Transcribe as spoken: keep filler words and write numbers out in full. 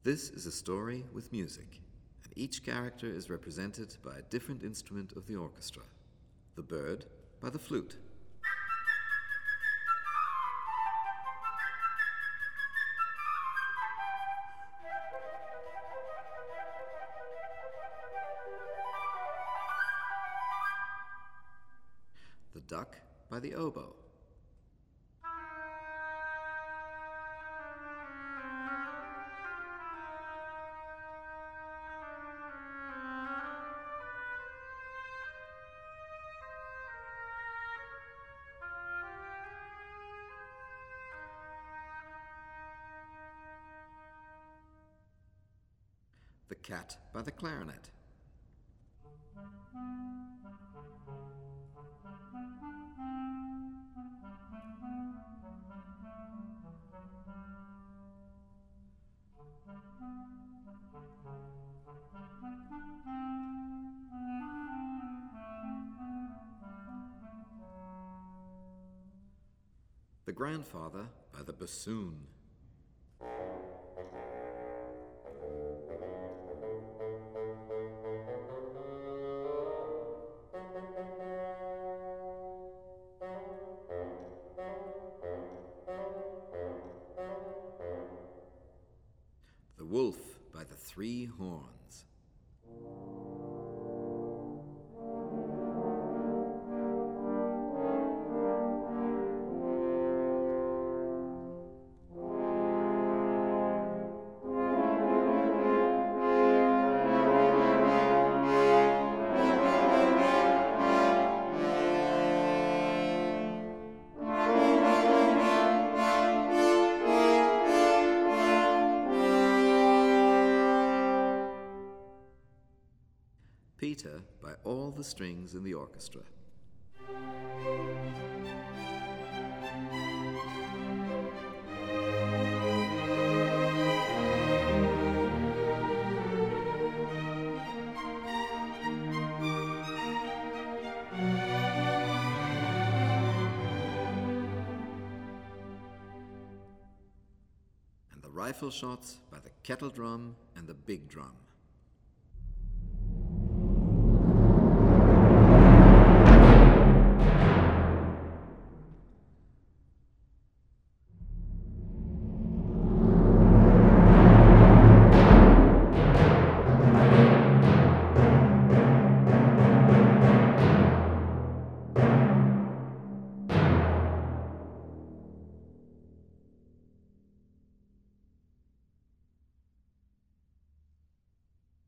This is a story with music, and each character is represented by a different instrument of the orchestra. The bird by the flute. The duck by the oboe. The cat by the clarinet. The grandfather by the bassoon. The wolf by the three horns. Peter by all the strings in the orchestra. And the rifle shots by the kettle drum and the big drum.